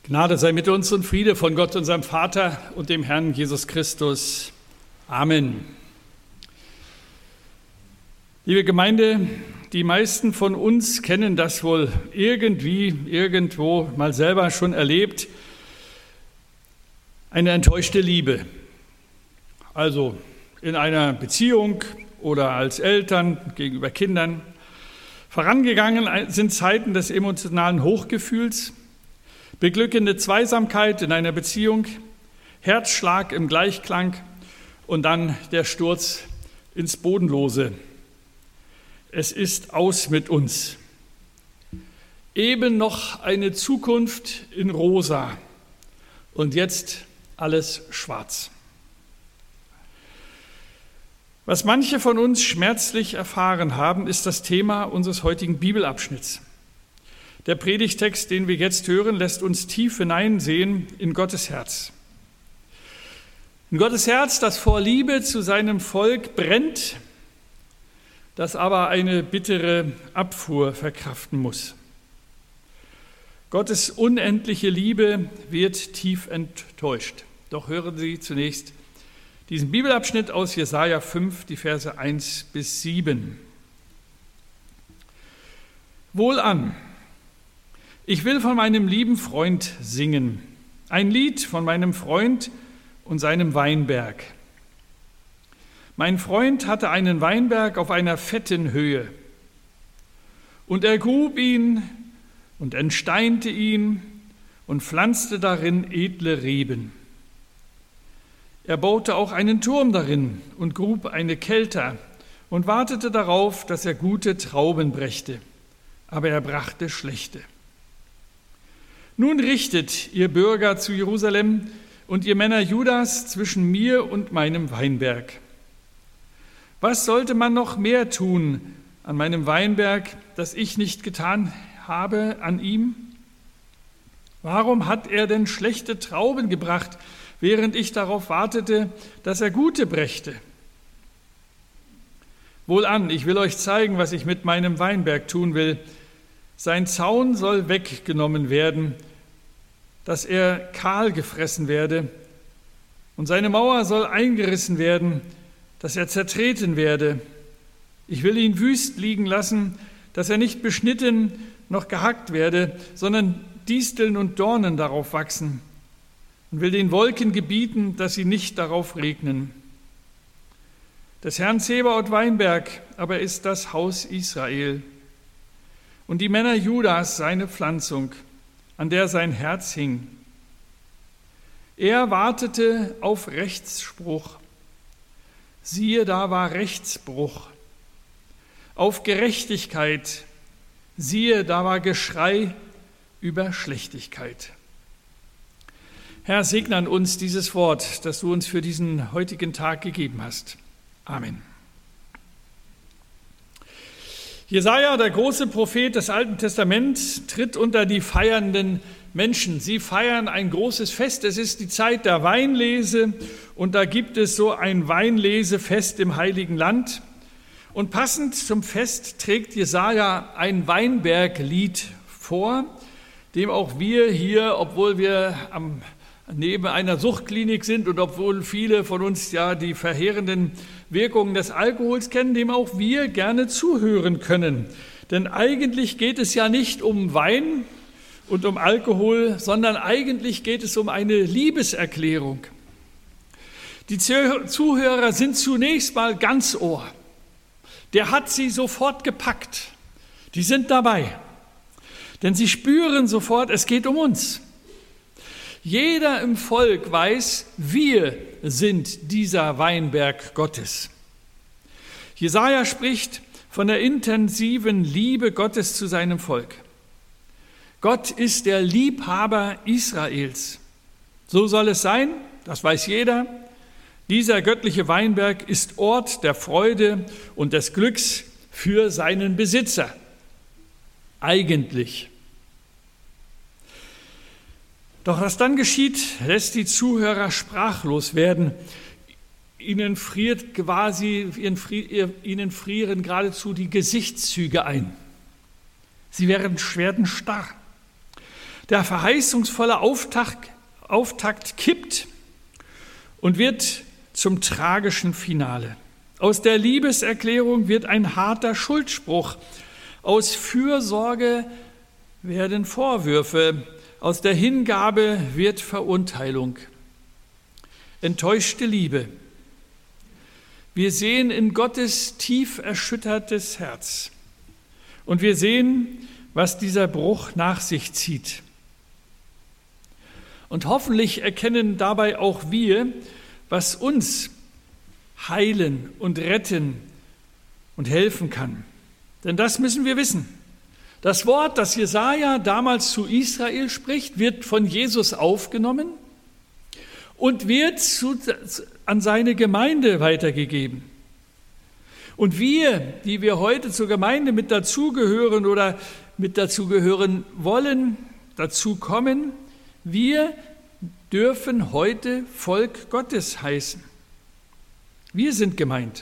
Gnade sei mit uns und Friede von Gott, unserem Vater und dem Herrn Jesus Christus. Amen. Liebe Gemeinde, die meisten von uns kennen das wohl irgendwo mal selber schon erlebt. Eine enttäuschte Liebe. Also in einer Beziehung oder als Eltern gegenüber Kindern. Vorangegangen sind Zeiten des emotionalen Hochgefühls, beglückende Zweisamkeit in einer Beziehung, Herzschlag im Gleichklang und dann der Sturz ins Bodenlose. Es ist aus mit uns. Eben noch eine Zukunft in Rosa und jetzt alles schwarz. Was manche von uns schmerzlich erfahren haben, ist das Thema unseres heutigen Bibelabschnitts. Der Predigtext, den wir jetzt hören, lässt uns tief hineinsehen in Gottes Herz. In Gottes Herz, das vor Liebe zu seinem Volk brennt, das aber eine bittere Abfuhr verkraften muss. Gottes unendliche Liebe wird tief enttäuscht. Doch hören Sie zunächst diesen Bibelabschnitt aus Jesaja 5, die Verse 1 bis 7. Wohlan! Ich will von meinem lieben Freund singen, ein Lied von meinem Freund und seinem Weinberg. Mein Freund hatte einen Weinberg auf einer fetten Höhe, und er grub ihn und entsteinte ihn und pflanzte darin edle Reben. Er baute auch einen Turm darin und grub eine Kelter und wartete darauf, dass er gute Trauben brächte, aber er brachte schlechte. Nun richtet, ihr Bürger zu Jerusalem und ihr Männer Judas, zwischen mir und meinem Weinberg. Was sollte man noch mehr tun an meinem Weinberg, das ich nicht getan habe an ihm? Warum hat er denn schlechte Trauben gebracht, während ich darauf wartete, dass er gute brächte? Wohlan, ich will euch zeigen, was ich mit meinem Weinberg tun will. Sein Zaun soll weggenommen werden, dass er kahl gefressen werde, und seine Mauer soll eingerissen werden, dass er zertreten werde. Ich will ihn wüst liegen lassen, dass er nicht beschnitten noch gehackt werde, sondern Disteln und Dornen darauf wachsen, und will den Wolken gebieten, dass sie nicht darauf regnen. Des Herrn Zebaoth Weinberg aber ist das Haus Israel und die Männer Judas seine Pflanzung, an der sein Herz hing. Er wartete auf Rechtsspruch. Siehe, da war Rechtsbruch. Auf Gerechtigkeit. Siehe, da war Geschrei über Schlechtigkeit. Herr, segne an uns dieses Wort, das du uns für diesen heutigen Tag gegeben hast. Amen. Jesaja, der große Prophet des Alten Testaments, tritt unter die feiernden Menschen. Sie feiern ein großes Fest. Es ist die Zeit der Weinlese und da gibt es so ein Weinlesefest im Heiligen Land. Und passend zum Fest trägt Jesaja ein Weinberglied vor, dem auch wir hier, obwohl wir neben einer Suchtklinik sind und obwohl viele von uns ja die verheerenden Wirkungen des Alkohols kennen, dem auch wir gerne zuhören können. Denn eigentlich geht es ja nicht um Wein und um Alkohol, sondern eigentlich geht es um eine Liebeserklärung. Die Zuhörer sind zunächst mal ganz Ohr. Der hat sie sofort gepackt. Die sind dabei. Denn sie spüren sofort, es geht um uns. Jeder im Volk weiß, wir sind dieser Weinberg Gottes. Jesaja spricht von der intensiven Liebe Gottes zu seinem Volk. Gott ist der Liebhaber Israels. So soll es sein, das weiß jeder. Dieser göttliche Weinberg ist Ort der Freude und des Glücks für seinen Besitzer. Eigentlich. Doch was dann geschieht, lässt die Zuhörer sprachlos werden. Ihnen frieren geradezu die Gesichtszüge ein. Sie werden starr. Der verheißungsvolle Auftakt kippt und wird zum tragischen Finale. Aus der Liebeserklärung wird ein harter Schuldspruch. Aus Fürsorge werden Vorwürfe. Aus der Hingabe wird Verurteilung. Enttäuschte Liebe. Wir sehen in Gottes tief erschüttertes Herz. Und wir sehen, was dieser Bruch nach sich zieht. Und hoffentlich erkennen dabei auch wir, was uns heilen und retten und helfen kann. Denn das müssen wir wissen. Das Wort, das Jesaja damals zu Israel spricht, wird von Jesus aufgenommen und wird an seine Gemeinde weitergegeben. Und wir, die wir heute zur Gemeinde mit dazugehören oder mit dazugehören wollen, dazu kommen, wir dürfen heute Volk Gottes heißen. Wir sind gemeint.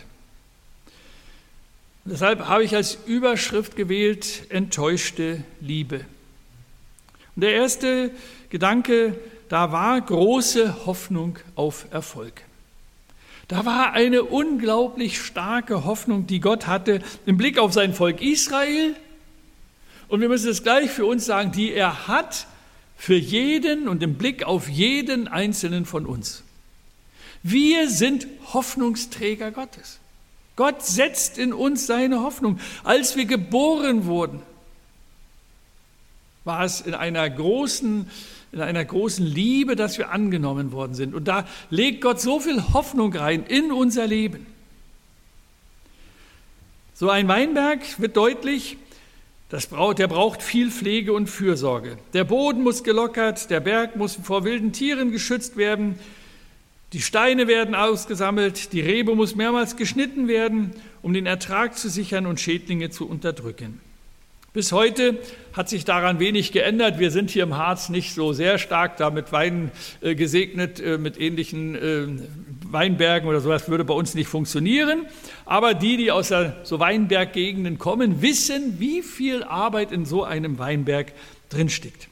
Deshalb habe ich als Überschrift gewählt, enttäuschte Liebe. Und der erste Gedanke, da war große Hoffnung auf Erfolg. Da war eine unglaublich starke Hoffnung, die Gott hatte im Blick auf sein Volk Israel. Und wir müssen es gleich für uns sagen, die er hat für jeden und im Blick auf jeden Einzelnen von uns. Wir sind Hoffnungsträger Gottes. Gott setzt in uns seine Hoffnung. Als wir geboren wurden, war es in einer großen Liebe, dass wir angenommen worden sind. Und da legt Gott so viel Hoffnung rein in unser Leben. So ein Weinberg wird deutlich, der braucht viel Pflege und Fürsorge. Der Boden muss gelockert, der Berg muss vor wilden Tieren geschützt werden, die Steine werden ausgesammelt, die Rebe muss mehrmals geschnitten werden, um den Ertrag zu sichern und Schädlinge zu unterdrücken. Bis heute hat sich daran wenig geändert. Wir sind hier im Harz nicht so sehr stark da mit Weinen gesegnet, mit ähnlichen Weinbergen oder sowas würde bei uns nicht funktionieren. Aber die aus so Weinberggegenden kommen, wissen, wie viel Arbeit in so einem Weinberg drinsteckt.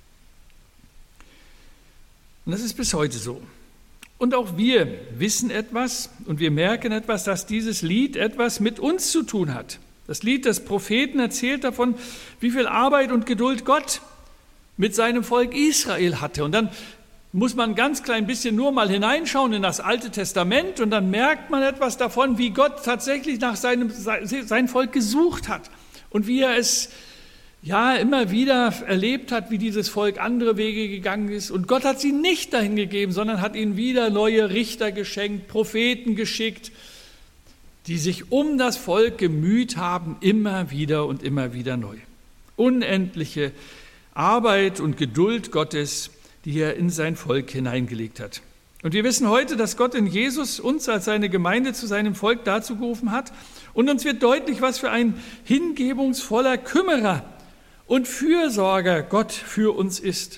Und das ist bis heute so. Und auch wir wissen etwas und wir merken etwas, dass dieses Lied etwas mit uns zu tun hat. Das Lied des Propheten erzählt davon, wie viel Arbeit und Geduld Gott mit seinem Volk Israel hatte. Und dann muss man ein ganz klein bisschen nur mal hineinschauen in das Alte Testament und dann merkt man etwas davon, wie Gott tatsächlich nach sein Volk gesucht hat und wie er es immer wieder erlebt hat, wie dieses Volk andere Wege gegangen ist. Und Gott hat sie nicht dahin gegeben, sondern hat ihnen wieder neue Richter geschenkt, Propheten geschickt, die sich um das Volk gemüht haben, immer wieder und immer wieder neu. Unendliche Arbeit und Geduld Gottes, die er in sein Volk hineingelegt hat. Und wir wissen heute, dass Gott in Jesus uns als seine Gemeinde zu seinem Volk dazu gerufen hat. Und uns wird deutlich, was für ein hingebungsvoller Kümmerer und Fürsorger Gott für uns ist.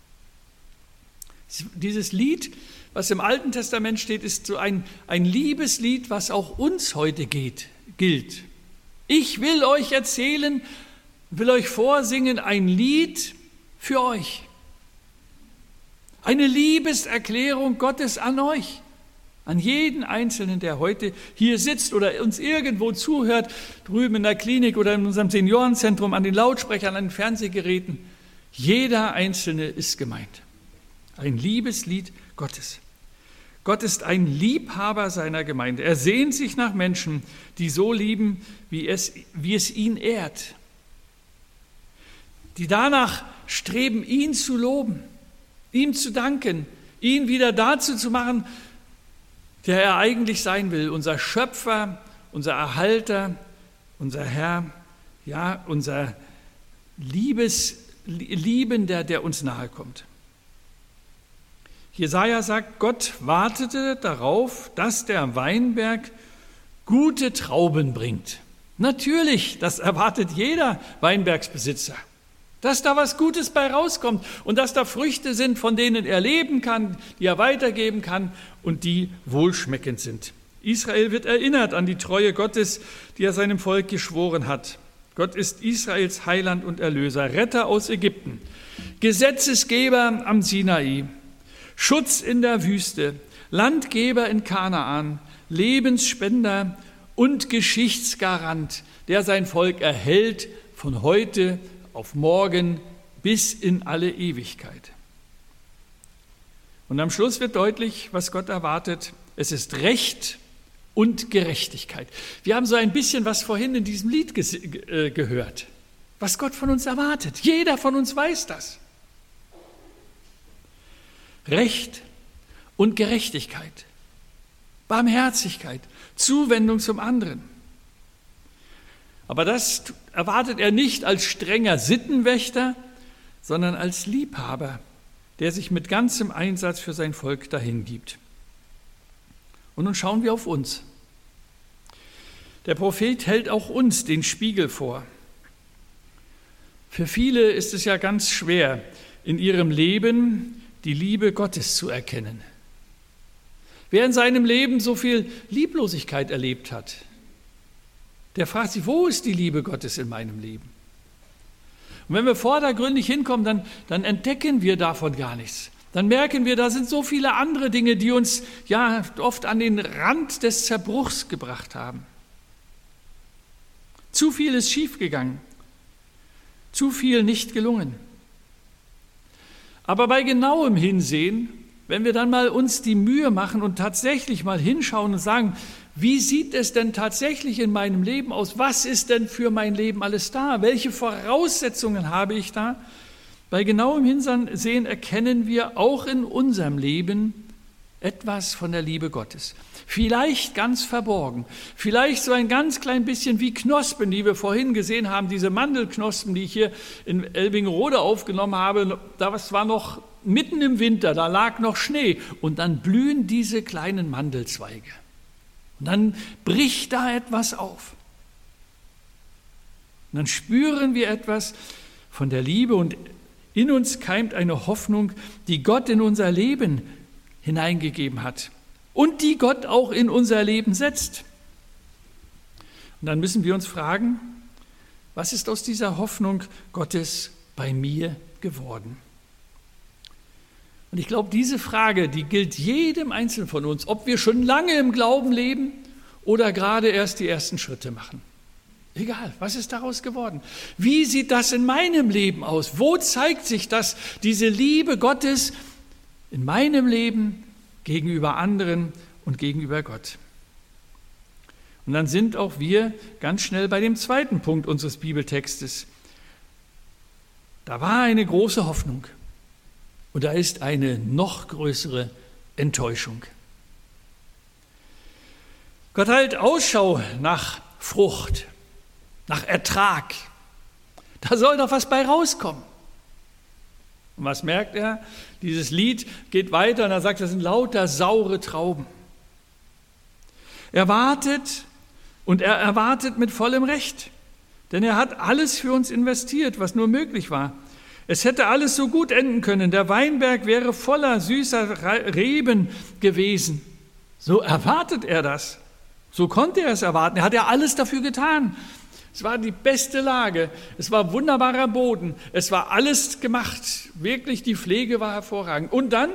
Dieses Lied, was im Alten Testament steht, ist so ein Liebeslied, was auch uns heute gilt. Ich will euch erzählen, will euch vorsingen ein Lied für euch. Eine Liebeserklärung Gottes an euch, an jeden Einzelnen, der heute hier sitzt oder uns irgendwo zuhört, drüben in der Klinik oder in unserem Seniorenzentrum, an den Lautsprechern, an den Fernsehgeräten. Jeder Einzelne ist gemeint. Ein Liebeslied Gottes. Gott ist ein Liebhaber seiner Gemeinde. Er sehnt sich nach Menschen, die so lieben, wie es ihn ehrt. Die danach streben, ihn zu loben, ihm zu danken, ihn wieder dazu zu machen, der er eigentlich sein will, unser Schöpfer, unser Erhalter, unser Herr, ja, unser Liebender, der uns nahe kommt. Jesaja sagt, Gott wartete darauf, dass der Weinberg gute Trauben bringt. Natürlich, das erwartet jeder Weinbergsbesitzer, dass da was Gutes bei rauskommt und dass da Früchte sind, von denen er leben kann, die er weitergeben kann und die wohlschmeckend sind. Israel wird erinnert an die Treue Gottes, die er seinem Volk geschworen hat. Gott ist Israels Heiland und Erlöser, Retter aus Ägypten. Gesetzesgeber am Sinai, Schutz in der Wüste, Landgeber in Kanaan, Lebensspender und Geschichtsgarant, der sein Volk erhält von heute auf morgen bis in alle Ewigkeit. Und am Schluss wird deutlich, was Gott erwartet. Es ist Recht und Gerechtigkeit. Wir haben so ein bisschen was vorhin in diesem Lied gehört, was Gott von uns erwartet. Jeder von uns weiß das. Recht und Gerechtigkeit, Barmherzigkeit, Zuwendung zum anderen. Aber das erwartet er nicht als strenger Sittenwächter, sondern als Liebhaber, der sich mit ganzem Einsatz für sein Volk dahingibt. Und nun schauen wir auf uns. Der Prophet hält auch uns den Spiegel vor. Für viele ist es ja ganz schwer, in ihrem Leben die Liebe Gottes zu erkennen. Wer in seinem Leben so viel Lieblosigkeit erlebt hat, der fragt sich, wo ist die Liebe Gottes in meinem Leben? Und wenn wir vordergründig hinkommen, dann entdecken wir davon gar nichts. Dann merken wir, da sind so viele andere Dinge, die uns ja oft an den Rand des Zerbruchs gebracht haben. Zu viel ist schiefgegangen, zu viel nicht gelungen. Aber bei genauem Hinsehen, wenn wir dann mal uns die Mühe machen und tatsächlich mal hinschauen und sagen, wie sieht es denn tatsächlich in meinem Leben aus? Was ist denn für mein Leben alles da? Welche Voraussetzungen habe ich da? Bei genauem Hinsehen erkennen wir auch in unserem Leben etwas von der Liebe Gottes. Vielleicht ganz verborgen, vielleicht so ein ganz klein bisschen wie Knospen, die wir vorhin gesehen haben, diese Mandelknospen, die ich hier in Elbingerode aufgenommen habe. Das war noch mitten im Winter, da lag noch Schnee und dann blühen diese kleinen Mandelzweige. Und dann bricht da etwas auf. Und dann spüren wir etwas von der Liebe und in uns keimt eine Hoffnung, die Gott in unser Leben hineingegeben hat und die Gott auch in unser Leben setzt. Und dann müssen wir uns fragen, was ist aus dieser Hoffnung Gottes bei mir geworden? Und ich glaube, diese Frage, die gilt jedem Einzelnen von uns, ob wir schon lange im Glauben leben oder gerade erst die ersten Schritte machen. Egal, was ist daraus geworden? Wie sieht das in meinem Leben aus? Wo zeigt sich das, diese Liebe Gottes in meinem Leben gegenüber anderen und gegenüber Gott? Und dann sind auch wir ganz schnell bei dem zweiten Punkt unseres Bibeltextes. Da war eine große Hoffnung und da ist eine noch größere Enttäuschung. Gott hält Ausschau nach Frucht, nach Ertrag. Da soll doch was bei rauskommen. Und was merkt er? Dieses Lied geht weiter und er sagt, das sind lauter saure Trauben. Er wartet und er erwartet mit vollem Recht, denn er hat alles für uns investiert, was nur möglich war. Es hätte alles so gut enden können. Der Weinberg wäre voller süßer Reben gewesen. So erwartet er das. So konnte er es erwarten. Er hat ja alles dafür getan. Es war die beste Lage. Es war wunderbarer Boden. Es war alles gemacht. Wirklich, die Pflege war hervorragend. Und dann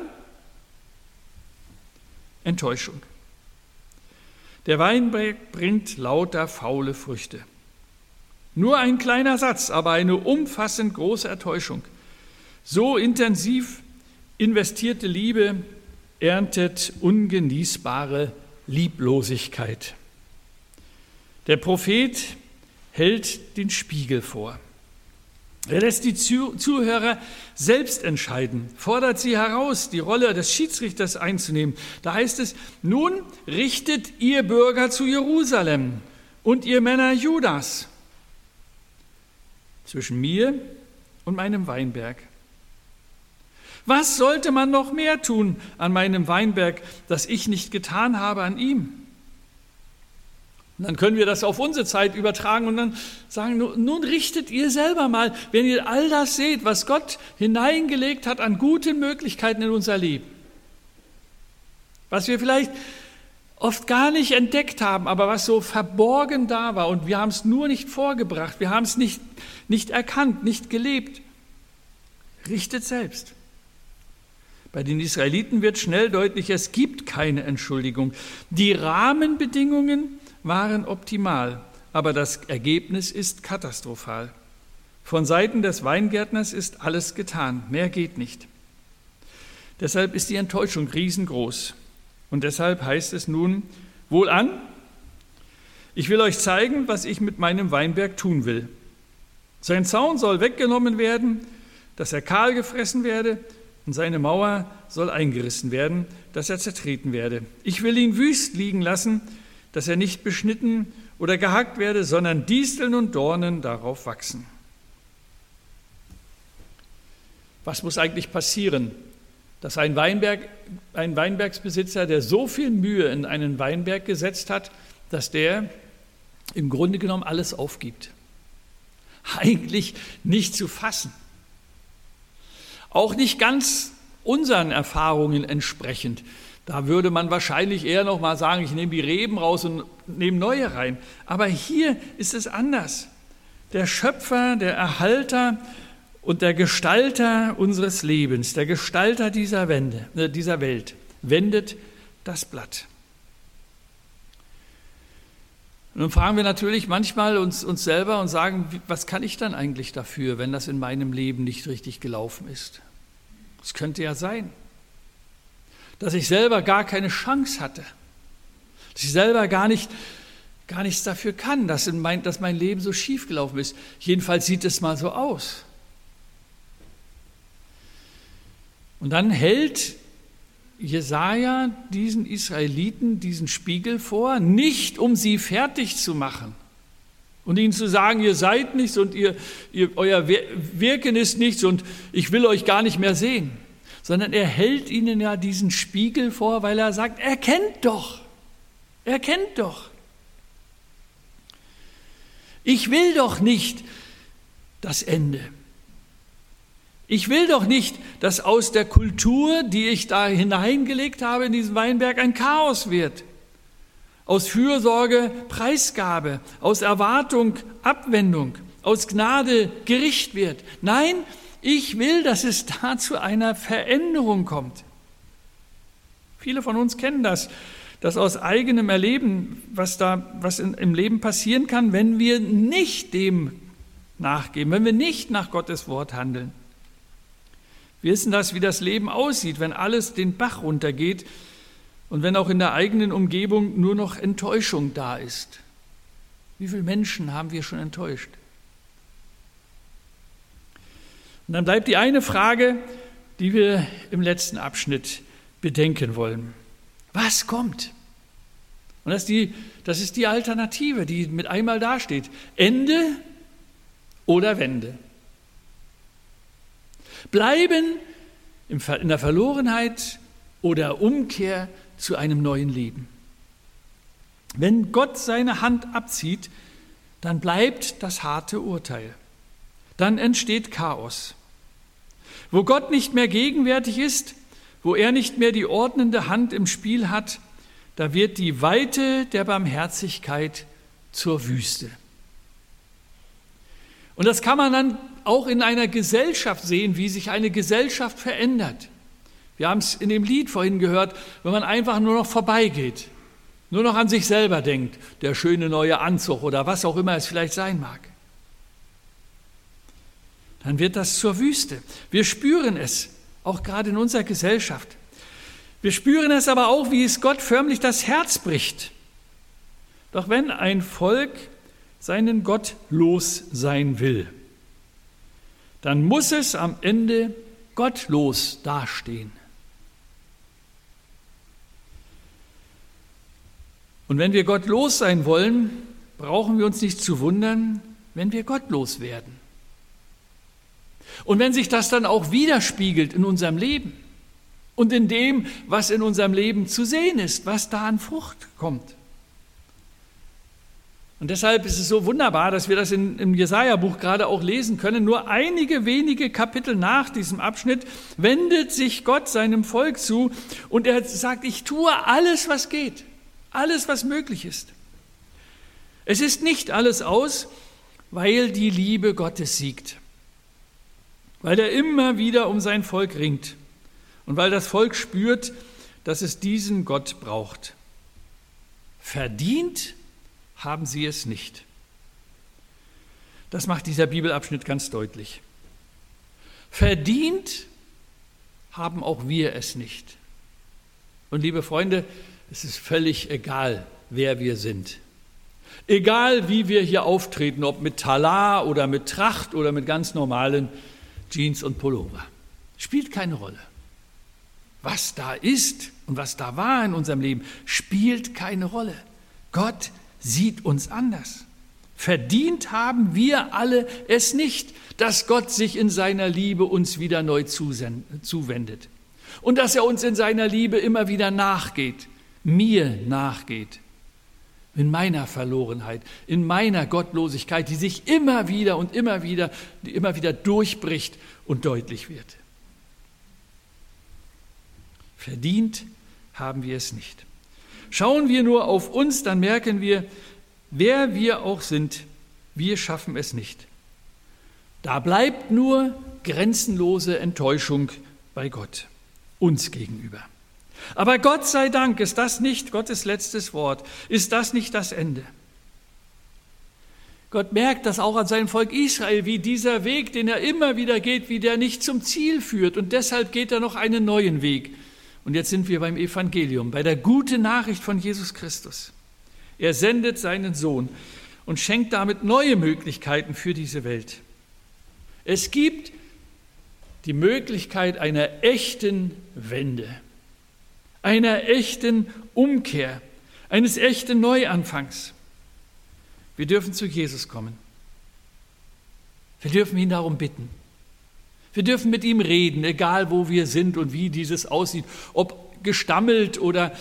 Enttäuschung. Der Weinberg bringt lauter faule Früchte. Nur ein kleiner Satz, aber eine umfassend große Enttäuschung. So intensiv investierte Liebe erntet ungenießbare Lieblosigkeit. Der Prophet hält den Spiegel vor. Er lässt die Zuhörer selbst entscheiden, fordert sie heraus, die Rolle des Schiedsrichters einzunehmen. Da heißt es, nun richtet ihr Bürger zu Jerusalem und ihr Männer Judas zwischen mir und meinem Weinberg. Was sollte man noch mehr tun an meinem Weinberg, das ich nicht getan habe an ihm? Und dann können wir das auf unsere Zeit übertragen und dann sagen, nun richtet ihr selber mal, wenn ihr all das seht, was Gott hineingelegt hat an guten Möglichkeiten in unser Leben. Was wir vielleicht oft gar nicht entdeckt haben, aber was so verborgen da war und wir haben es nur nicht vorgebracht, wir haben es nicht erkannt, nicht gelebt. richtet selbst. Bei den Israeliten wird schnell deutlich, es gibt keine Entschuldigung. Die Rahmenbedingungen waren optimal, aber das Ergebnis ist katastrophal. Von Seiten des Weingärtners ist alles getan, mehr geht nicht. Deshalb ist die Enttäuschung riesengroß. Und deshalb heißt es nun, wohlan, ich will euch zeigen, was ich mit meinem Weinberg tun will. Sein Zaun soll weggenommen werden, dass er kahl gefressen werde, und seine Mauer soll eingerissen werden, dass er zertreten werde. Ich will ihn wüst liegen lassen, dass er nicht beschnitten oder gehackt werde, sondern Disteln und Dornen darauf wachsen. Was muss eigentlich passieren, dass ein Weinbergsbesitzer, der so viel Mühe in einen Weinberg gesetzt hat, dass der im Grunde genommen alles aufgibt? Eigentlich nicht zu fassen. Auch nicht ganz unseren Erfahrungen entsprechend. Da würde man wahrscheinlich eher noch mal sagen, ich nehme die Reben raus und nehme neue rein. Aber hier ist es anders. Der Schöpfer, der Erhalter und der Gestalter unseres Lebens, der Gestalter dieser Welt, wendet das Blatt. Und dann fragen wir natürlich manchmal uns selber und sagen, was kann ich dann eigentlich dafür, wenn das in meinem Leben nicht richtig gelaufen ist? Es könnte ja sein, dass ich selber gar keine Chance hatte, dass ich selber gar nichts dafür kann, dass mein Leben so schief gelaufen ist. Jedenfalls sieht es mal so aus. Und dann hält Jesaja diesen Israeliten diesen Spiegel vor, nicht um sie fertig zu machen und ihnen zu sagen, ihr seid nichts und euer Wirken ist nichts und ich will euch gar nicht mehr sehen, sondern er hält ihnen ja diesen Spiegel vor, weil er sagt, erkennt doch. Ich will doch nicht das Ende. Ich will doch nicht, dass aus der Kultur, die ich da hineingelegt habe in diesen Weinberg, ein Chaos wird. Aus Fürsorge Preisgabe, aus Erwartung Abwendung, aus Gnade Gericht wird. Nein, ich will, dass es da zu einer Veränderung kommt. Viele von uns kennen das aus eigenem Erleben, was im Leben passieren kann, wenn wir nicht dem nachgeben, wenn wir nicht nach Gottes Wort handeln. Wir wissen das, wie das Leben aussieht, wenn alles den Bach runtergeht und wenn auch in der eigenen Umgebung nur noch Enttäuschung da ist. Wie viele Menschen haben wir schon enttäuscht? Und dann bleibt die eine Frage, die wir im letzten Abschnitt bedenken wollen. Was kommt? Und das ist die Alternative, die mit einmal dasteht. Ende oder Wende. Bleiben in der Verlorenheit oder Umkehr zu einem neuen Leben. Wenn Gott seine Hand abzieht, dann bleibt das harte Urteil. Dann entsteht Chaos. Wo Gott nicht mehr gegenwärtig ist, wo er nicht mehr die ordnende Hand im Spiel hat, da wird die Weite der Barmherzigkeit zur Wüste. Und das kann man dann auch in einer Gesellschaft sehen, wie sich eine Gesellschaft verändert. Wir haben es in dem Lied vorhin gehört, wenn man einfach nur noch vorbeigeht, nur noch an sich selber denkt, der schöne neue Anzug oder was auch immer es vielleicht sein mag. Dann wird das zur Wüste. Wir spüren es, auch gerade in unserer Gesellschaft. Wir spüren es aber auch, wie es Gott förmlich das Herz bricht. Doch wenn ein Volk seinen Gott los sein will, dann muss es am Ende gottlos dastehen. Und wenn wir gottlos sein wollen, brauchen wir uns nicht zu wundern, wenn wir gottlos werden. Und wenn sich das dann auch widerspiegelt in unserem Leben und in dem, was in unserem Leben zu sehen ist, was da an Frucht kommt. Und deshalb ist es so wunderbar, dass wir das im Jesaja-Buch gerade auch lesen können. Nur einige wenige Kapitel nach diesem Abschnitt wendet sich Gott seinem Volk zu und er sagt, ich tue alles, was geht, alles, was möglich ist. Es ist nicht alles aus, weil die Liebe Gottes siegt. weil er immer wieder um sein Volk ringt und weil das Volk spürt, dass es diesen Gott braucht. Verdient haben sie es nicht. Das macht dieser Bibelabschnitt ganz deutlich. Verdient haben auch wir es nicht. Und liebe Freunde, es ist völlig egal, wer wir sind. Egal, wie wir hier auftreten, ob mit Talar oder mit Tracht oder mit ganz normalen Jeans und Pullover. Spielt keine Rolle. Was da ist und was da war in unserem Leben, spielt keine Rolle. Gott sieht uns anders. Verdient haben wir alle es nicht, dass Gott sich in seiner Liebe uns wieder neu zuwendet. Und dass er uns in seiner Liebe immer wieder nachgeht, mir nachgeht. In meiner Verlorenheit, in meiner Gottlosigkeit, die sich immer wieder durchbricht und deutlich wird. Verdient haben wir es nicht. Schauen wir nur auf uns, dann merken wir, wer wir auch sind, wir schaffen es nicht. Da bleibt nur grenzenlose Enttäuschung bei Gott, uns gegenüber. Aber Gott sei Dank ist das nicht Gottes letztes Wort, ist das nicht das Ende. Gott merkt das auch an seinem Volk Israel, wie dieser Weg, den er immer wieder geht, wie der nicht zum Ziel führt. Und deshalb geht er noch einen neuen Weg. Und jetzt sind wir beim Evangelium, bei der guten Nachricht von Jesus Christus. Er sendet seinen Sohn und schenkt damit neue Möglichkeiten für diese Welt. Es gibt die Möglichkeit einer echten Wende, einer echten Umkehr, eines echten Neuanfangs. Wir dürfen zu Jesus kommen. Wir dürfen ihn darum bitten. Wir dürfen mit ihm reden, egal wo wir sind und wie dieses aussieht, ob gestammelt oder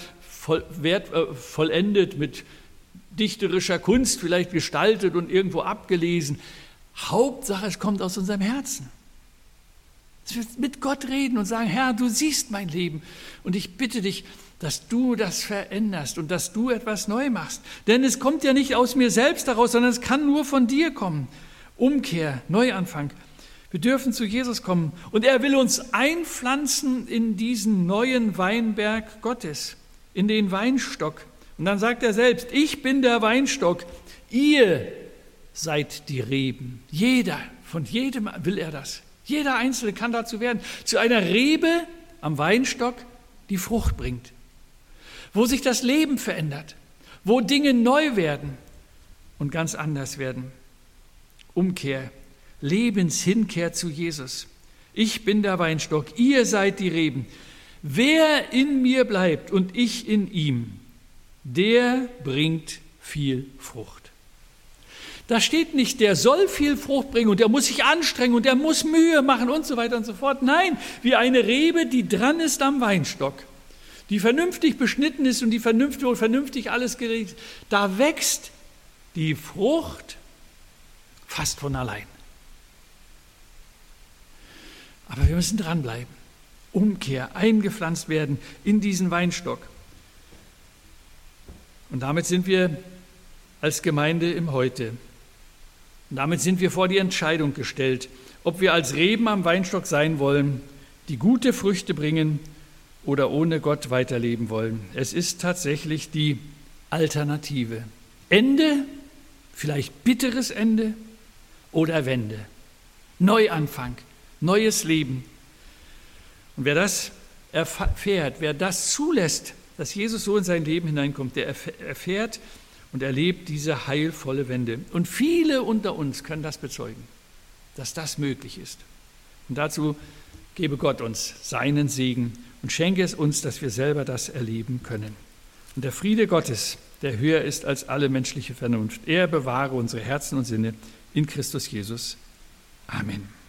vollendet mit dichterischer Kunst, vielleicht gestaltet und irgendwo abgelesen. Hauptsache, es kommt aus unserem Herzen. Dass wir mit Gott reden und sagen, Herr, du siehst mein Leben und ich bitte dich, dass du das veränderst und dass du etwas neu machst. Denn es kommt ja nicht aus mir selbst heraus, sondern es kann nur von dir kommen. Umkehr, Neuanfang. Wir dürfen zu Jesus kommen und er will uns einpflanzen in diesen neuen Weinberg Gottes, in den Weinstock. Und dann sagt er selbst, ich bin der Weinstock, ihr seid die Reben. Jeder, von jedem will er das. Jeder Einzelne kann dazu werden, zu einer Rebe am Weinstock, die Frucht bringt, wo sich das Leben verändert, wo Dinge neu werden und ganz anders werden. Umkehr, Lebenshinkehr zu Jesus. Ich bin der Weinstock, ihr seid die Reben. Wer in mir bleibt und ich in ihm, der bringt viel Frucht. Da steht nicht, der soll viel Frucht bringen und der muss sich anstrengen und der muss Mühe machen und so weiter und so fort. Nein, wie eine Rebe, die dran ist am Weinstock, die vernünftig beschnitten ist und die vernünftig alles geregelt, da wächst die Frucht fast von allein. Aber wir müssen dranbleiben. Umkehr, eingepflanzt werden in diesen Weinstock. Und damit sind wir als Gemeinde im Heute. Und damit sind wir vor die Entscheidung gestellt, ob wir als Reben am Weinstock sein wollen, die gute Früchte bringen oder ohne Gott weiterleben wollen. Es ist tatsächlich die Alternative. Ende, vielleicht bitteres Ende oder Wende. Neuanfang, neues Leben. Und wer das erfährt, wer das zulässt, dass Jesus so in sein Leben hineinkommt, der erfährt und erlebt diese heilvolle Wende. Und viele unter uns können das bezeugen, dass das möglich ist. Und dazu gebe Gott uns seinen Segen und schenke es uns, dass wir selber das erleben können. Und der Friede Gottes, der höher ist als alle menschliche Vernunft, er bewahre unsere Herzen und Sinne in Christus Jesus. Amen.